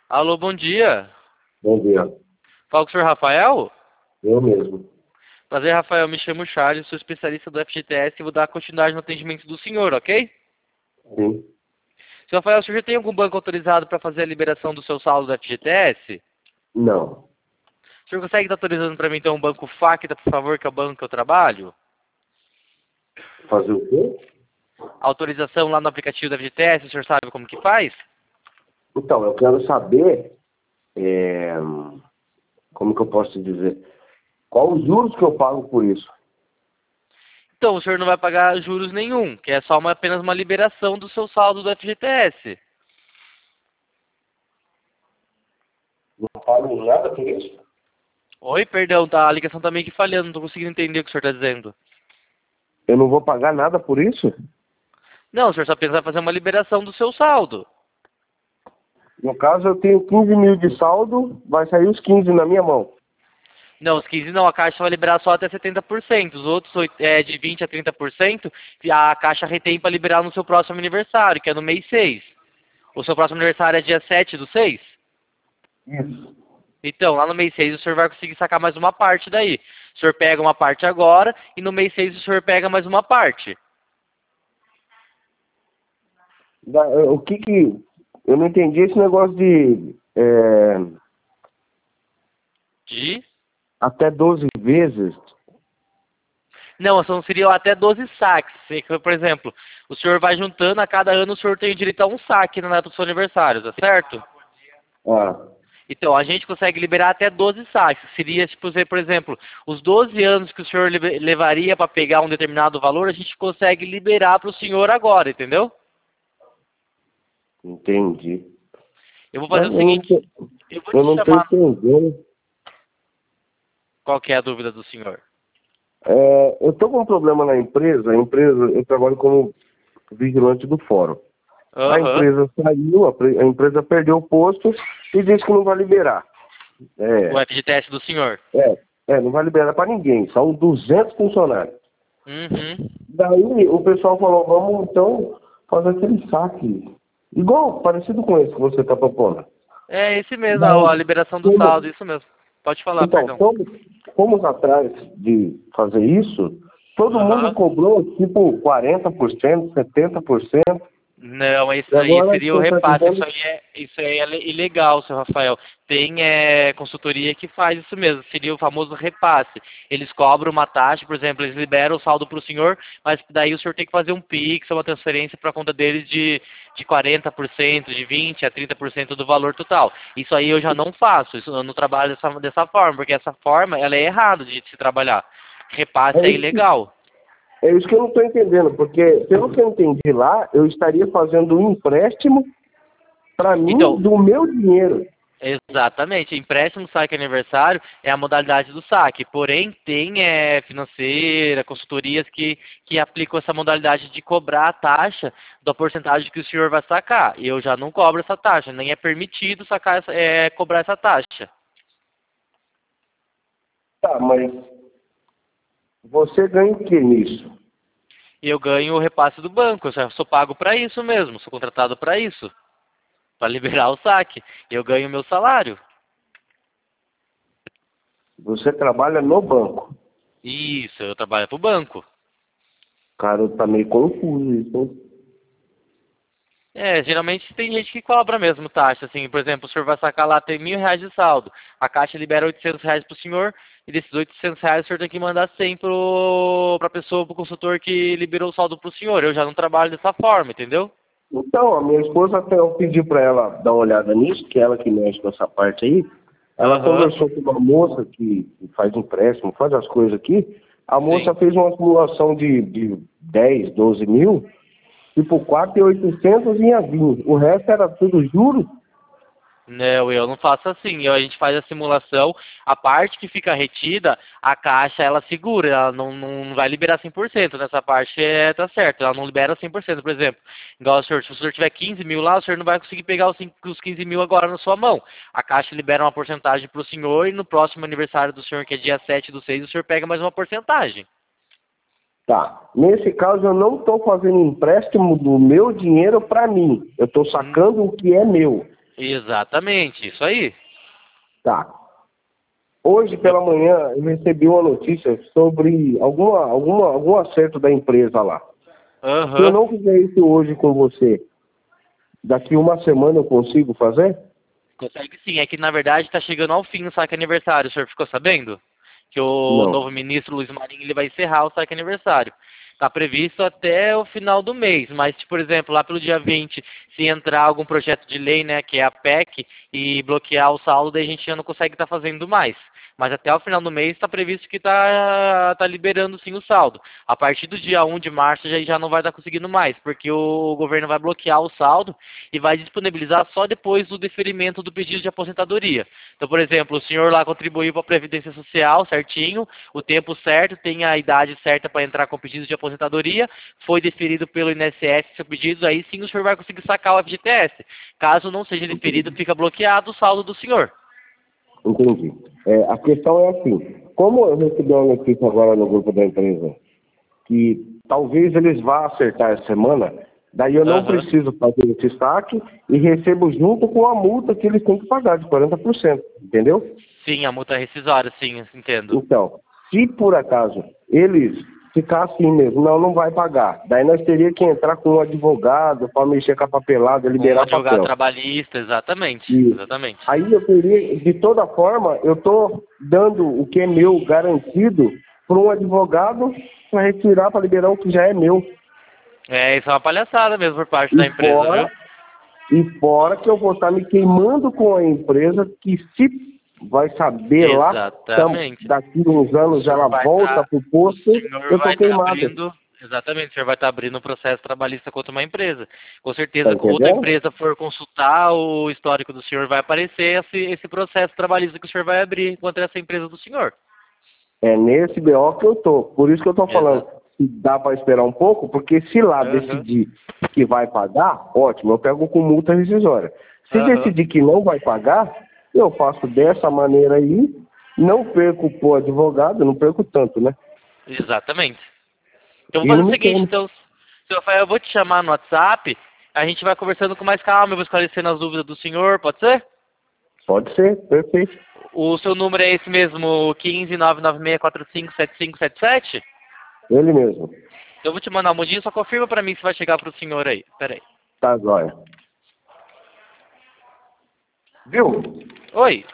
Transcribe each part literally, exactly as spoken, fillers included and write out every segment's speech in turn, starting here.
Alô, bom dia. Bom dia. Fala com o senhor Rafael? Eu mesmo. Prazer, Rafael. Me chamo Charles, sou especialista do F G T S e vou dar continuidade no atendimento do senhor, ok? Sim. Senhor Rafael, o senhor já tem algum banco autorizado para fazer a liberação do seu saldo do F G T S? Não. O senhor consegue estar autorizando para mim, então, um banco Facta, por favor, que é o banco que eu trabalho? Fazer o quê? Autorização lá no aplicativo do F G T S, o senhor sabe como que faz? Então, eu quero saber, é, como que eu posso te dizer, qual os juros que eu pago por isso? Então, o senhor não vai pagar juros nenhum, que é só uma, apenas uma liberação do seu saldo do F G T S. Não pago nada por isso? Oi, perdão, tá? A ligação tá meio que falhando, não tô conseguindo entender o que o senhor está dizendo. Eu não vou pagar nada por isso? Não, o senhor só apenas vai fazer uma liberação do seu saldo. No caso, eu tenho quinze mil de saldo, vai sair os quinze na minha mão. Não, os quinze não, a Caixa vai liberar só até setenta por cento. Os outros oit- é, de vinte a trinta por cento, a Caixa retém para liberar no seu próximo aniversário, que é no mês seis. O seu próximo aniversário é dia sete do seis? Isso. Então, lá no mês seis o senhor vai conseguir sacar mais uma parte daí. O senhor pega uma parte agora e no mês seis o senhor pega mais uma parte. Da- O que que... Eu não entendi esse negócio de é, De? até doze vezes. Não, são, seriam até doze saques. Se, Por exemplo, o senhor vai juntando, a cada ano o senhor tem direito a um saque na data do seu aniversário, tá certo? Ah, Então, a gente consegue liberar até doze saques. Seria, tipo, por exemplo, os doze anos que o senhor libe- levaria para pegar um determinado valor, a gente consegue liberar para o senhor agora, entendeu? entendi. Eu vou fazer Mas o eu não seguinte, tô, eu vou eu te não tô chamar. entendendo. Qual que é a dúvida do senhor? É, eu estou com um problema na empresa. A empresa, eu trabalho como vigilante do fórum. A Aham. empresa saiu, a, pre- a empresa perdeu o posto e disse que não vai liberar. O É, F G T S do senhor. é, é não vai liberar para ninguém. São duzentos funcionários. Uhum. Daí o pessoal falou, vamos então fazer aquele saque. Igual, parecido com esse que você está propondo. É esse mesmo, a a Daí, liberação do saldo, como, isso mesmo. Pode falar, então, perdão. como fomos atrás de fazer isso, todo mundo Aham. cobrou tipo quarenta por cento, setenta por cento. Não, isso E aí agora seria o você está repasse. Isso dizendo, aí é, isso aí é le- ilegal, seu Rafael. Tem é, consultoria que faz isso mesmo. Seria o famoso repasse. Eles cobram uma taxa, por exemplo, eles liberam o saldo para o senhor, mas daí o senhor tem que fazer um Pix, uma transferência para a conta deles de, de quarenta por cento, de vinte por cento a trinta por cento do valor total. Isso aí eu já não faço. Isso eu não trabalho dessa, dessa forma, porque essa forma ela é errada de se trabalhar. Repasse é é isso, que- ilegal. é isso que eu não estou entendendo, porque pelo que eu entendi lá, eu estaria fazendo um empréstimo para mim Então, do meu dinheiro. exatamente. Empréstimo, saque aniversário é a modalidade do saque. Porém, tem é, financeira, consultorias que, que aplicam essa modalidade de cobrar a taxa da porcentagem que o senhor vai sacar. Eu já não cobro essa taxa, nem é permitido sacar essa, é, cobrar essa taxa. Tá, mas você ganha o que nisso? E eu ganho o repasse do banco. Eu só sou pago para isso mesmo, sou contratado para isso, para liberar o saque. Eu ganho o meu salário. Você trabalha no banco. Isso, eu trabalho para o banco. Cara, tá meio confuso isso, hein? É, geralmente tem gente que cobra mesmo taxa, assim, por exemplo, o senhor vai sacar lá, tem mil reais de saldo, a Caixa libera oitocentos reais pro senhor, e desses oitocentos reais o senhor tem que mandar cem pro, pra pessoa, pro consultor que liberou o saldo pro senhor. Eu já não trabalho dessa forma, entendeu? Então, a minha esposa, até eu pedi para ela dar uma olhada nisso, que é ela que mexe com essa parte aí. Ela Aham, conversou com uma moça que faz empréstimo, faz as coisas aqui. A sim. moça fez uma simulação de, de dez, doze mil, tipo quatro mil e oitocentos ia vir. O resto era tudo juros. Não, eu não faço assim. Eu, a gente faz a simulação, a parte que fica retida, a Caixa ela segura, ela não, não vai liberar cem por cento. Nessa parte é, tá certo, ela não libera cem por cento, por exemplo. Igual o senhor, se o senhor tiver quinze mil lá, o senhor não vai conseguir pegar os, cinco, os quinze mil agora na sua mão. A Caixa libera uma porcentagem para o senhor e no próximo aniversário do senhor, que é dia sete do seis, o senhor pega mais uma porcentagem. Tá. Nesse caso, eu não estou fazendo empréstimo do meu dinheiro para mim. Eu estou Hum, sacando o que é meu. Exatamente, isso aí. Tá. Hoje pela manhã eu recebi uma notícia sobre alguma, alguma, algum acerto da empresa lá. Se eu Aham. não fizer isso hoje com você, daqui uma semana eu consigo fazer? Consegue sim, é que na verdade está chegando ao fim o saque aniversário, o senhor ficou sabendo? Que o Não. novo ministro Luiz Marinho ele vai encerrar o saque aniversário. Está previsto até o final do mês, mas, por exemplo, lá pelo dia vinte, se entrar algum projeto de lei, né, que é a P E C, e bloquear o saldo, daí a gente já não consegue estar fazendo mais. Mas até o final do mês está previsto que está tá liberando sim o saldo. A partir do dia um de março já, já não vai estar conseguindo mais, porque o governo vai bloquear o saldo e vai disponibilizar só depois do deferimento do pedido de aposentadoria. Então, por exemplo, o senhor lá contribuiu para a Previdência Social certinho, o tempo certo, tem a idade certa para entrar com o pedido de aposentadoria, foi deferido pelo I N S S seu pedido, aí sim o senhor vai conseguir sacar o F G T S. Caso não seja deferido, fica bloqueado o saldo do senhor. Entendi. É, a questão é assim, como eu recebi uma notícia agora no grupo da empresa, que talvez eles vá acertar essa semana, daí eu não Aham. preciso fazer esse saque e recebo junto com a multa que eles têm que pagar de quarenta por cento, entendeu? Sim, a multa rescisória, sim, entendo. Então, se por acaso eles ficar assim mesmo, não, não vai pagar, daí nós teríamos que entrar com um advogado para mexer com a papelada, Com um liberar advogado papel. trabalhista, exatamente, E exatamente. aí eu teria, de toda forma, eu estou dando o que é meu garantido para um advogado para retirar, para liberar o que já é meu. É, isso é uma palhaçada mesmo por parte da E empresa, fora, viu? e fora que eu vou estar me queimando com a empresa que se vai saber lá, tam- Exatamente. daqui a uns O anos ela senhor vai volta estar, pro o posto, senhor eu tô vai estar queimado. abrindo, exatamente, o senhor vai estar abrindo um processo trabalhista contra uma empresa. Com Tá certeza, outra entendendo? empresa for consultar o histórico do senhor, vai aparecer esse, esse processo trabalhista que o senhor vai abrir contra essa empresa do senhor. É nesse B O que eu tô. Por isso que eu tô falando. Exato. Se dá para esperar um pouco, porque se lá Aham. decidir que vai pagar, ótimo, eu pego com multa rescisória. Se Aham. decidir que não vai pagar, eu faço dessa maneira aí, não perco pro advogado, não perco tanto, né? Exatamente. Então E vou não fazer o me seguinte, queimo. então, seu Rafael, eu vou te chamar no WhatsApp, a gente vai conversando com mais calma, eu vou esclarecendo as dúvidas do senhor, pode ser? Pode ser, perfeito. O seu número é esse mesmo, um cinco nove nove seis quatro cinco sete cinco sete sete? Ele mesmo. Eu vou te mandar um mudinho, só confirma pra mim se vai chegar pro senhor aí. Pera aí. Tá, jóia. Viu? Oi.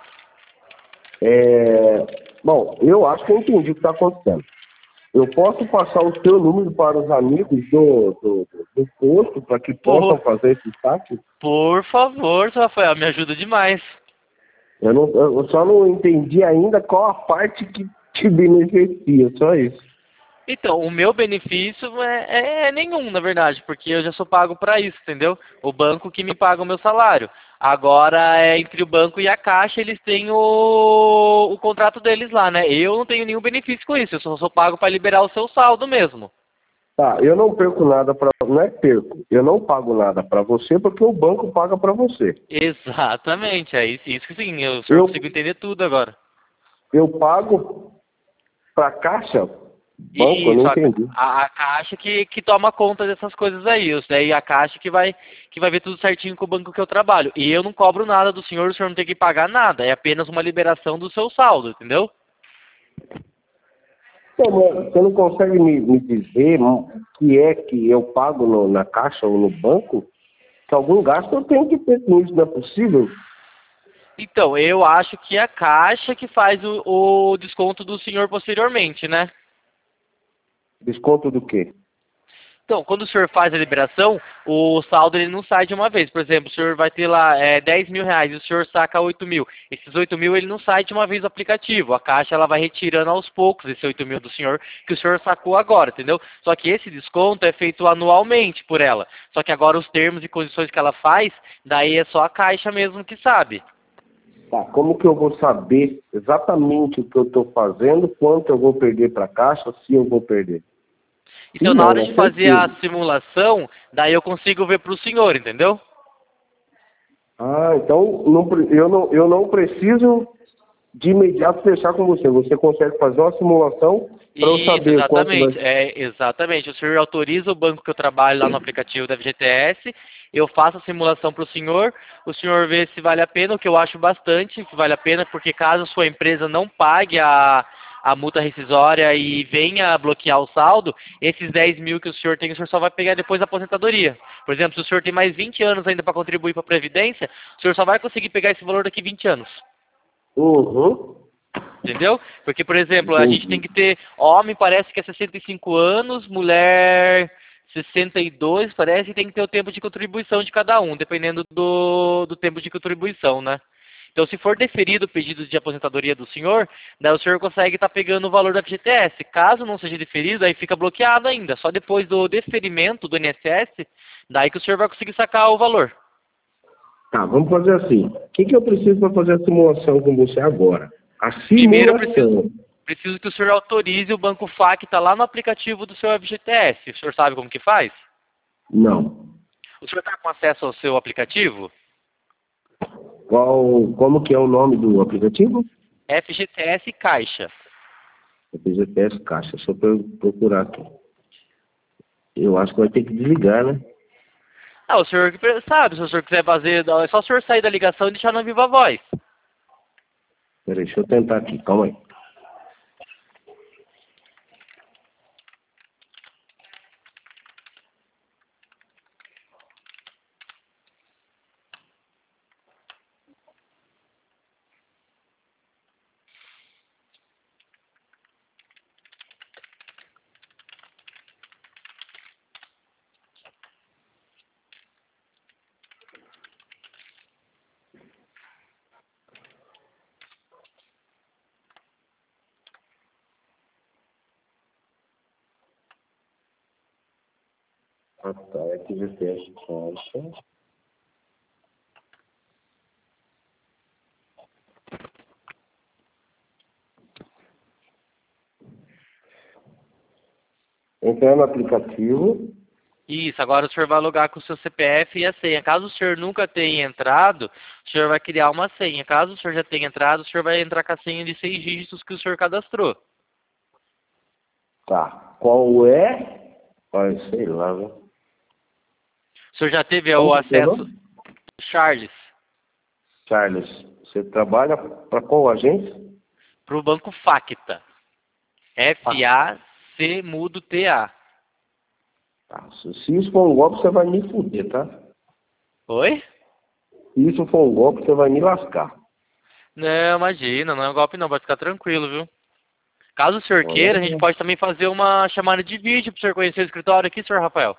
É... Bom, eu acho que eu entendi o que está acontecendo. Eu posso passar o seu número para os amigos do, do, do posto para que possam Por, fazer esse saque? por favor, seu Rafael, me ajuda demais. Eu, não, eu só não entendi ainda qual a parte que te beneficia, só isso. Então, o meu benefício é, é- é nenhum, na verdade, porque eu já sou pago para isso, entendeu? O banco que me paga o meu salário. Agora, é entre o banco e a Caixa, eles têm o, o contrato deles lá, né? Eu não tenho nenhum benefício com isso, eu só sou pago para liberar o seu saldo mesmo. Tá, eu não perco nada para. Não é perco, eu não pago nada para você porque o banco paga para você. Exatamente, é isso, isso que sim, eu, o senhor Eu, consigo entender tudo agora. eu pago para a Caixa, banco, eu não Isso, a, entendi. a, a Caixa que, que toma conta dessas coisas aí. Isso daí a Caixa que vai, que vai ver tudo certinho com o banco que eu trabalho. E eu não cobro nada do senhor, o senhor não tem que pagar nada. É apenas uma liberação do seu saldo, entendeu? Então, mas você não consegue me, me dizer o que é que eu pago no- na Caixa ou no banco? Que algum gasto eu tenho que ter com isso, não é possível? Então, eu acho que é a Caixa que faz o, o desconto do senhor posteriormente, né? Desconto do quê? Então, quando o senhor faz a liberação, o saldo ele não sai de uma vez. Por exemplo, o senhor vai ter lá é, dez mil reais e o senhor saca oito mil. Esses oito mil ele não sai de uma vez do aplicativo. A Caixa ela vai retirando aos poucos esse oito mil do senhor que o senhor sacou agora, entendeu? Só que esse desconto é feito anualmente por ela. Só que agora os termos e condições que ela faz, daí é só a Caixa mesmo que sabe. Tá, como que eu vou saber exatamente o que eu estou fazendo, quanto eu vou perder para a Caixa, se eu vou perder? Se Então, na não, hora né? de fazer a Certeza. simulação, daí eu consigo ver para o senhor, entendeu? Ah, então não, pre- eu, não, eu não preciso de imediato fechar com você. Você consegue fazer uma simulação para eu Isso, saber quanto vai. exatamente. É, exatamente. O senhor autoriza o banco que eu trabalho lá no aplicativo da F G T S eu faço a simulação para o senhor, o senhor vê se vale a pena, o que eu acho bastante que vale a pena, porque caso a sua empresa não pague a, a multa rescisória e venha bloquear o saldo, esses dez mil que o senhor tem, o senhor só vai pegar depois da aposentadoria. Por exemplo, se o senhor tem mais vinte anos ainda para contribuir para a Previdência, o senhor só vai conseguir pegar esse valor daqui vinte anos. Uhum. Entendeu? Porque, por exemplo, a Entendi. gente tem que ter... Homem parece que é sessenta e cinco anos, mulher sessenta e dois, parece, e tem que ter o tempo de contribuição de cada um, dependendo do, do tempo de contribuição, né? Então, se for deferido o pedido de aposentadoria do senhor, daí o senhor consegue estar pegando o valor da F G T S. Caso não seja deferido, aí fica bloqueado ainda. Só depois do deferimento do I N S S, daí que o senhor vai conseguir sacar o valor. Tá, vamos fazer assim. O que, que eu preciso para fazer a simulação com você agora? A simulação. Primeiro, eu preciso, preciso que o senhor autorize o Banco F A Q, que está lá no aplicativo do seu F G T S. O senhor sabe como que faz? Não. O senhor está com acesso ao seu aplicativo? Qual, como que é o nome do aplicativo? F G T S Caixa. F G T S Caixa, só para eu procurar aqui. Eu acho que vai ter que desligar, né? Ah, o senhor que sabe, se o senhor quiser fazer, é só o senhor sair da ligação e deixar na viva voz. Peraí, deixa eu tentar aqui, calma aí. Ah, tá, F G T S Caixa. Entrar no aplicativo. Isso, agora o senhor vai logar com o seu C P F e a senha. Caso o senhor nunca tenha entrado, o senhor vai criar uma senha. Caso o senhor já tenha entrado, o senhor vai entrar com a senha de seis dígitos que o senhor cadastrou. Tá. Qual é? Ai, sei lá, viu? O senhor já teve Como o que é o acesso... nome? Charles, Charles, você trabalha para qual agência? para o Banco Facta. F A C mudo T A. Tá. Se se isso for um golpe, você vai me fuder, tá? Oi? Se isso for um golpe, você vai me lascar. Não, imagina, não é um golpe não, pode ficar tranquilo, viu? Caso o senhor Olha, queira, a gente pode também fazer uma chamada de vídeo para o senhor conhecer o escritório aqui, senhor Rafael.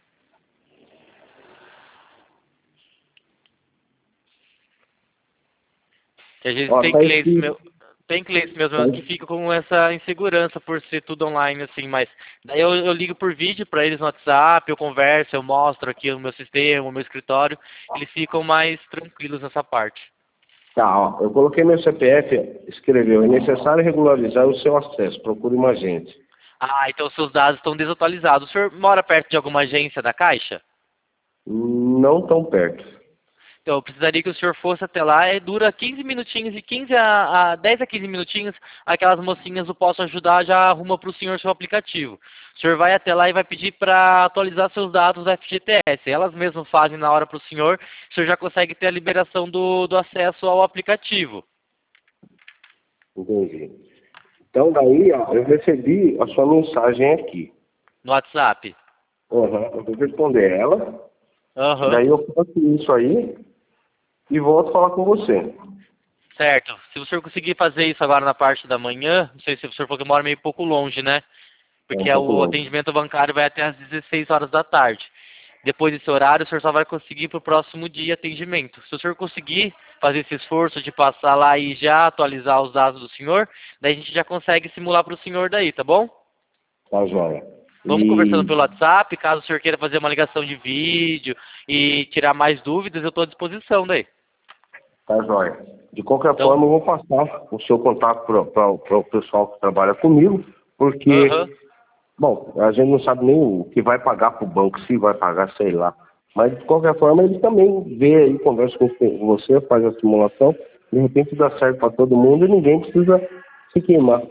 Que às vezes ó, tem tá clientes escrito. meu, tem clientes meus Tá que ficam com essa insegurança por ser tudo online assim, mas daí eu, eu ligo por vídeo para eles no WhatsApp, eu converso, eu mostro aqui o meu sistema, o meu escritório, eles ficam mais tranquilos nessa parte. Tá, ó, eu coloquei meu C P F, escreveu, é necessário regularizar o seu acesso, procure uma agente. Ah, então seus dados estão desatualizados. O senhor mora perto de alguma agência da Caixa? Não tão perto. Então, eu precisaria que o senhor fosse até lá, e dura quinze minutinhos, de quinze a, a dez a quinze minutinhos, aquelas mocinhas do Posso Ajudar já arruma para o senhor seu aplicativo. O senhor vai até lá e vai pedir para atualizar seus dados da F G T S. Elas mesmas fazem na hora para o senhor, o senhor já consegue ter a liberação do, do acesso ao aplicativo. Entendi. Então daí, ó, eu recebi a sua mensagem aqui. No WhatsApp. Uhum. Eu vou responder ela. Aham. Daí eu faço isso aí e volto a falar com você. Certo. Se o senhor conseguir fazer isso agora na parte da manhã, não sei se o senhor falou que mora meio pouco longe, né? Porque É um pouco o longe. atendimento bancário vai até às dezesseis horas da tarde. Depois desse horário, o senhor só vai conseguir para o próximo dia atendimento. Se o senhor conseguir fazer esse esforço de passar lá e já atualizar os dados do senhor, daí a gente já consegue simular para o senhor daí, tá bom? Tá, joia. Vamos E... conversando pelo WhatsApp, caso o senhor queira fazer uma ligação de vídeo e tirar mais dúvidas, eu estou à disposição daí. Tá, joia. De qualquer Então- forma, eu vou passar o seu contato para o pessoal que trabalha comigo, porque, Aham. bom, a gente não sabe nem o que vai pagar para o banco, se vai pagar, sei lá. Mas, de qualquer forma, eles também vê aí, conversa com você, faz a simulação, de repente dá certo para todo mundo e ninguém precisa se queimar.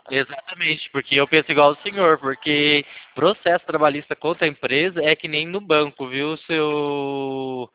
Exatamente, porque eu penso igual o senhor, porque processo trabalhista contra a empresa é que nem no banco, viu, seu...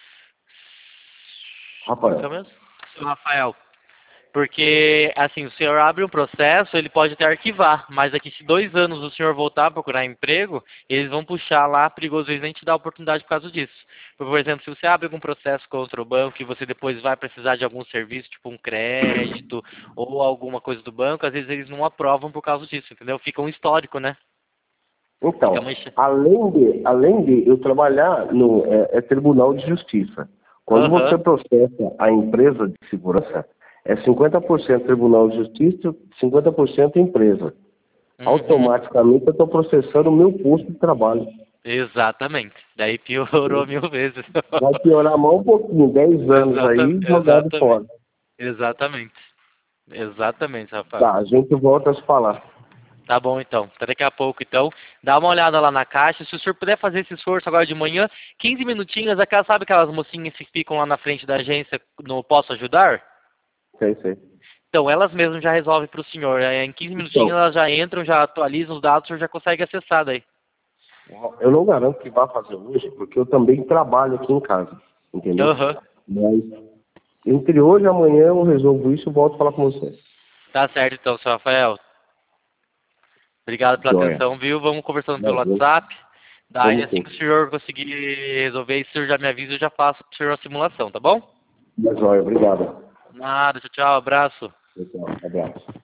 Como que é Rafael. mesmo? Seu Rafael. Porque, assim, o senhor abre um processo, ele pode até arquivar, mas daqui se dois anos o senhor voltar a procurar emprego, eles vão puxar lá, perigoso, eles nem te dá oportunidade por causa disso. Por exemplo, se você abre algum processo contra o banco e você depois vai precisar de algum serviço, tipo um crédito ou alguma coisa do banco, às vezes eles não aprovam por causa disso, entendeu? Fica um histórico, né? Fica Então, mancha... além de, além de eu trabalhar no é, é Tribunal de Justiça, quando Aham. você processa a empresa de segurança, é cinquenta por cento Tribunal de Justiça, cinquenta por cento empresa. Uhum. Automaticamente eu estou processando o meu posto de trabalho. Exatamente. Daí piorou mil vezes. Vai piorar mais um pouquinho, dez anos Exata... aí jogado Exatamente. fora. Exatamente. Exatamente, Rafael. Tá, a gente volta a se falar. Tá bom, então. Até daqui a pouco, então. Dá uma olhada lá na caixa. Se o senhor puder fazer esse esforço agora de manhã, quinze minutinhos, aquelas, sabe aquelas mocinhas que ficam lá na frente da agência no Posso Ajudar? Sei, sei. Então, elas mesmas já resolvem para o senhor. É, em quinze minutinhos Então, elas já entram, já atualizam os dados, o senhor já consegue acessar daí. eu não garanto que vá fazer hoje, porque eu também trabalho aqui em casa, entendeu? Aham. Mas entre hoje e amanhã eu resolvo isso e volto a falar com você. Tá certo, então, seu Rafael. Obrigado pela Joia. atenção, viu? Vamos conversando pelo Vamos, WhatsApp. Daí, vamos assim sim. que o senhor conseguir resolver isso, o senhor já me avisa, eu já faço pro senhor a simulação, tá bom? Joia, obrigado. Nada, tchau, tchau, abraço. Tchau, abraço.